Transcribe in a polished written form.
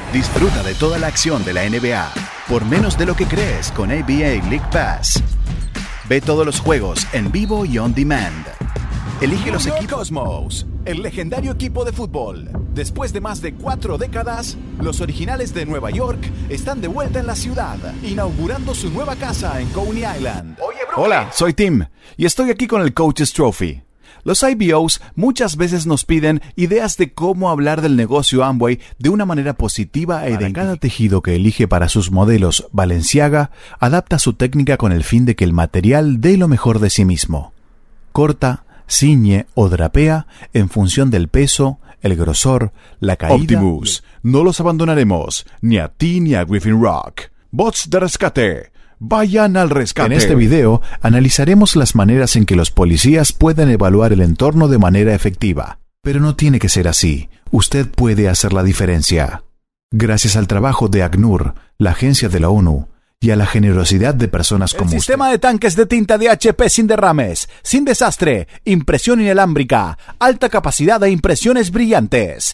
Disfruta de toda la acción de la NBA por menos de lo que crees con NBA League Pass. Ve todos los juegos en vivo y on demand. Elige los equipos. Cosmos, el legendario equipo de fútbol. Después de más de 4 décadas, los originales de Nueva York están de vuelta en la ciudad, inaugurando su nueva casa en Coney Island. Hola, soy Tim y estoy aquí con el Coach's Trophy. Los IBOs muchas veces nos piden ideas de cómo hablar del negocio Amway de una manera positiva e identificada. Cada tejido que elige para sus modelos, Balenciaga adapta su técnica con el fin de que el material dé lo mejor de sí mismo. Corta, ciñe o drapea en función del peso, el grosor, la caída. Optimus, no los abandonaremos, ni a ti ni a Griffin Rock. Bots de rescate, vayan al rescate. En este video analizaremos las maneras en que los policías pueden evaluar el entorno de manera efectiva. Pero no tiene que ser así. Usted puede hacer la diferencia. Gracias al trabajo de ACNUR, la agencia de la ONU, y a la generosidad de personas como usted. El sistema de tanques de tinta de HP sin derrames, sin desastre, impresión inalámbrica, alta capacidad de impresiones brillantes.